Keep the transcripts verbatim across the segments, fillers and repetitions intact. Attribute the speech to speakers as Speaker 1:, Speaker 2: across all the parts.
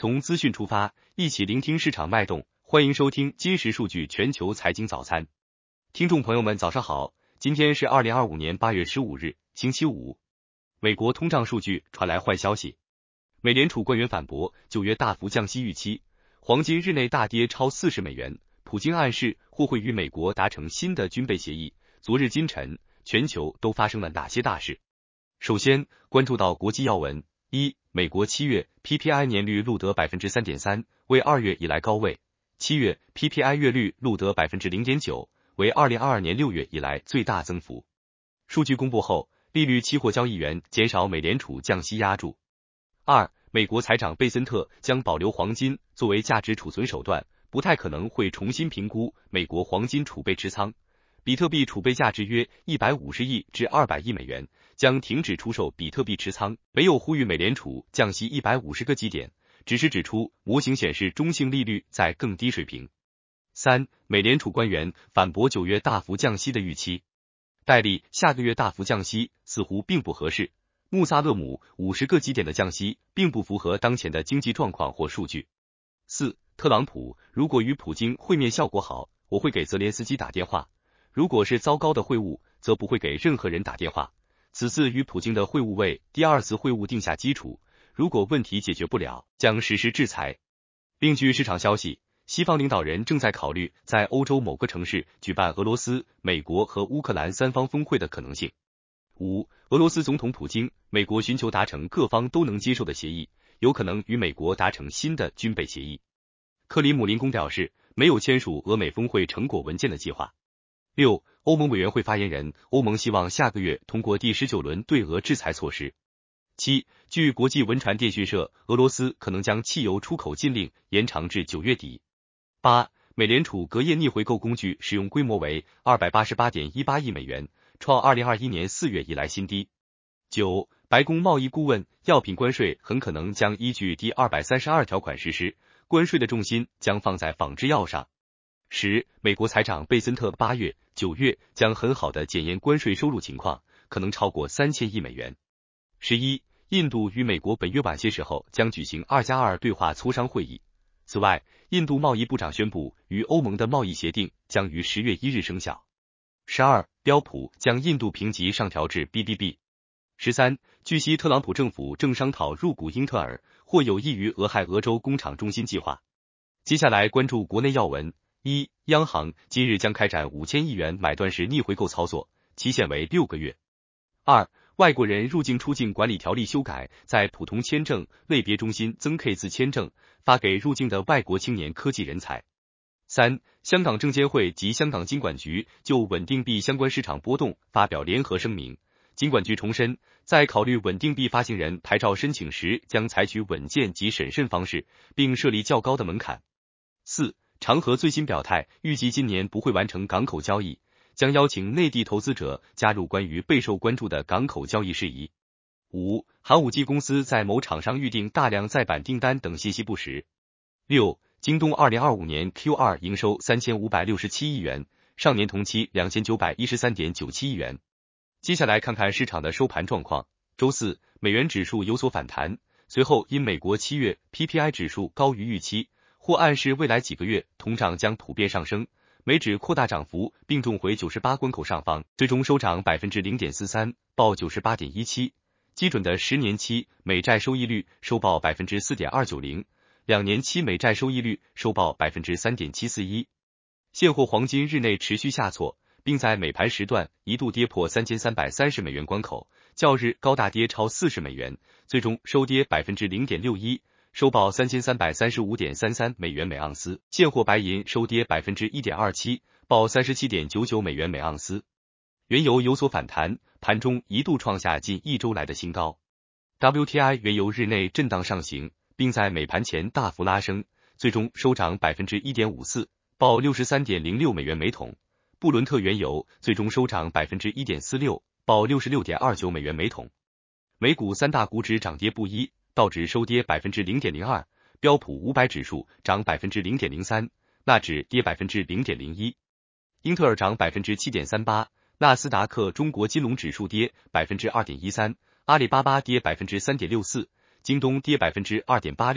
Speaker 1: 从资讯出发，一起聆听市场脉动。欢迎收听今时数据全球财经早餐。听众朋友们，早上好，今天是二零二五年八月十五日，星期五。美国通胀数据传来坏消息，美联储官员反驳九月大幅降息预期，黄金日内大跌超四十美元。普京暗示或会与美国达成新的军备协议。昨日今晨，全球都发生了哪些大事？首先关注到国际要闻。一、美国七月 P P I 年率录得 百分之三点三， 为二月以来高位。七月 P P I 月率录得 百分之零点九， 为二零二二年六月以来最大增幅。数据公布后，利率期货交易员减少美联储降息压注。二、美国财长贝森特将保留黄金作为价值储存手段，不太可能会重新评估美国黄金储备持仓。比特币储备价值约一百五十亿至二百亿美元，将停止出售比特币持仓，没有呼吁美联储降息一百五十个基点，只是指出模型显示中性利率在更低水平。三、美联储官员反驳九月大幅降息的预期，戴利下个月大幅降息似乎并不合适。穆萨勒姆五十个基点的降息并不符合当前的经济状况或数据。四、特朗普如果与普京会面效果好，我会给泽连斯基打电话。如果是糟糕的会晤，则不会给任何人打电话。此次与普京的会晤为第二次会晤定下基础，如果问题解决不了，将实施制裁。另据市场消息，西方领导人正在考虑在欧洲某个城市举办俄罗斯、美国和乌克兰三方峰会的可能性。五、俄罗斯总统普京，美国寻求达成各方都能接受的协议，有可能与美国达成新的军备协议。克里姆林宫表示，没有签署俄美峰会成果文件的计划。六、欧盟委员会发言人，欧盟希望下个月通过第十九轮对俄制裁措施。七、据国际文传电讯社，俄罗斯可能将汽油出口禁令延长至九月底。八、美联储隔夜逆回购工具使用规模为 二百八十八点一八亿美元，创二零二一年四月以来新低。九、白宫贸易顾问，药品关税很可能将依据第二百三十二条款实施，关税的重心将放在仿制药上。十、美国财长贝森特八月、九月将很好的检验关税收入情况，可能超过三千亿美元。十一、印度与美国本月晚些时候将举行二加二对话磋商会议。此外，印度贸易部长宣布，与欧盟的贸易协定将于十月一日生效。十二、标普将印度评级上调至 B B B。十三、据悉特朗普政府正商讨入股英特尔，或有益于俄亥俄州工厂中心计划。接下来关注国内要闻。一、央行今日将开展五千亿元买断式逆回购操作，期限为六个月。二、外国人入境出境管理条例修改，在普通签证类别中心增 K 字签证，发给入境的外国青年科技人才。三、香港证监会及香港金管局就稳定币相关市场波动发表联合声明，金管局重申，在考虑稳定币发行人牌照申请时，将采取稳健及审慎方式，并设立较高的门槛。四、长和最新表态，预计今年不会完成港口交易，将邀请内地投资者加入关于备受关注的港口交易事宜。五、寒武纪公司在某厂商预定大量再版订单等信息不实。六、京东二零二五年 Q 二 营收三千五百六十七亿元，上年同期两千九百一十三点九七亿元。接下来看看市场的收盘状况。周四，美元指数有所反弹，随后因美国七月 P P I 指数高于预期，或暗示未来几个月通胀将普遍上升，美指扩大涨幅并重回九十八关口上方，最终收涨 百分之零点四三， 报 九十八点一七。基准的十年期美债收益率收报 百分之四点二九零， 两年期美债收益率收报 百分之三点七四一。现货黄金日内持续下挫，并在美盘时段一度跌破三千三百三十美元关口，较日高大跌超四十美元，最终收跌 百分之零点六一。收报 三千三百三十五点三三美元每盎司，现货白银收跌 百分之一点二七， 报 三十七点九九美元每盎司。原油有所反弹，盘中一度创下近一周来的新高。W T I 原油日内震荡上行，并在美盘前大幅拉升，最终收涨 百分之一点五四， 报 六十三点零六美元每桶。布伦特原油最终收涨 百分之一点四六， 报 六十六点二九美元每桶。美股三大股指涨跌不一，道指收跌 百分之零点零二， 标普五百指数涨 百分之零点零三， 纳指跌 百分之零点零一。英特尔涨 百分之七点三八， 纳斯达克中国金融指数跌 百分之二点一三， 阿里巴巴跌 百分之三点六四， 京东跌 百分之二点八六，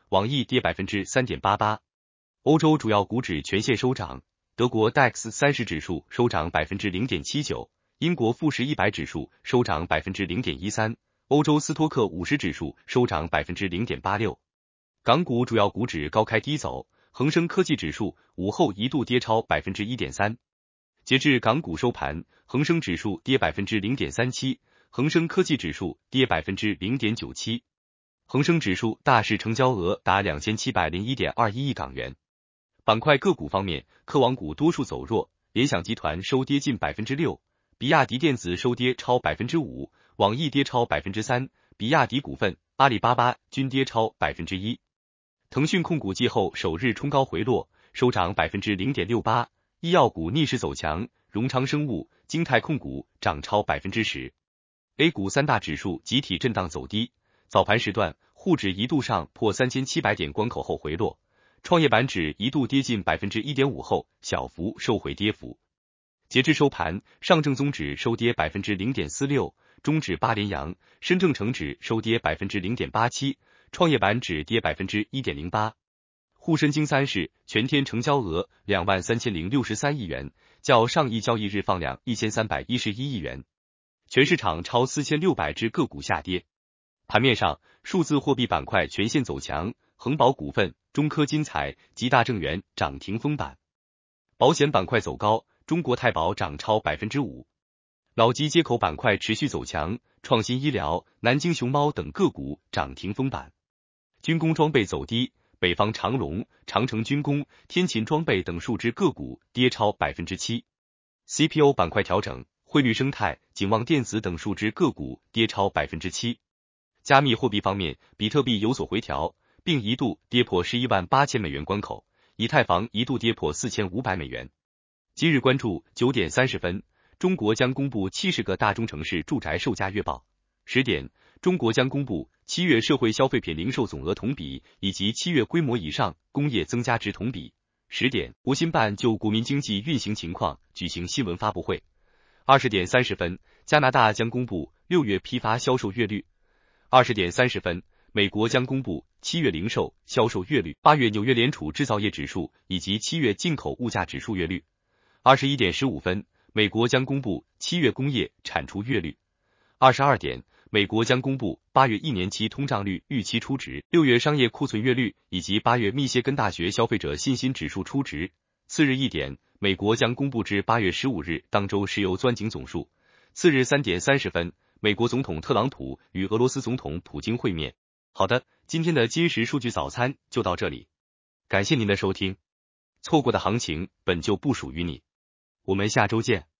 Speaker 1: 网易跌 百分之三点八八。欧洲主要股指全线收涨，德国 D A X 三十指数收涨 百分之零点七九， 英国富时一百指数收涨 百分之零点一三， 欧洲斯托克五十指数收涨 百分之零点八六。港股主要股指高开低走，恒生科技指数午后一度跌超 百分之一点三。截至港股收盘，恒生指数跌 百分之零点三七， 恒生科技指数跌 百分之零点九七。恒生指数大市成交额达 两千七百零一点二一亿港元。板块个股方面，科网股多数走弱，联想集团收跌近 百分之六， 比亚迪电子收跌超 百分之五， 网易跌超 百分之三， 比亚迪股份、阿里巴巴均跌超 百分之一。腾讯控股季后首日冲高回落，收涨 百分之零点六八， 医药股逆势走强，荣昌生物、京泰控股涨超 百分之十。 A 股三大指数集体震荡走低，早盘时段沪指一度上破三千七百点关口后回落，创业板指一度跌近 百分之一点五 后小幅收回跌幅。截至收盘，上证综指收跌 百分之零点四六， 中指八连阳，深证成指收跌 百分之零点八七， 创业板指跌 百分之一点零八。沪深金三市全天成交额 两万三千零六十三亿元，较上一交易日放量一千三百一十一亿元。全市场超四千六百只个股下跌。盘面上，数字货币板块全线走强，恒宝股份、中科金财、吉大正源涨停封板。保险板块走高，中国太保涨超 百分之五。脑机接口板块持续走强，创新医疗、南京熊猫等个股涨停封板。军工装备走低，北方长龙、长城军工、天勤装备等数只个股跌超 百分之七。C P O 板块调整，汇率生态、景旺电子等数只个股跌超 百分之七。加密货币方面，比特币有所回调，并一度跌破十一万八千美元关口，以太坊一度跌破四千五百美元。今日关注九点三十分，中国将公布七十个大中城市住宅售价月报。十点，中国将公布七月社会消费品零售总额同比以及七月规模以上工业增加值同比。十点，国新办就国民经济运行情况举行新闻发布会。二十点三十分，加拿大将公布六月批发销售月率。二十点三十分，美国将公布七月零售销售月率、八月纽约联储制造业指数以及七月进口物价指数月率。二十一点十五分，美国将公布七月工业产出月率。二十二点，美国将公布八月一年期通胀率预期初值、六月商业库存月率以及八月密歇根大学消费者信心指数初值。次日一点，美国将公布至八月十五日当周石油钻井总数。次日三点三十分，美国总统特朗普与俄罗斯总统普京会面。好的，今天的今时数据早餐就到这里，感谢您的收听。错过的行情本就不属于你，我们下周见。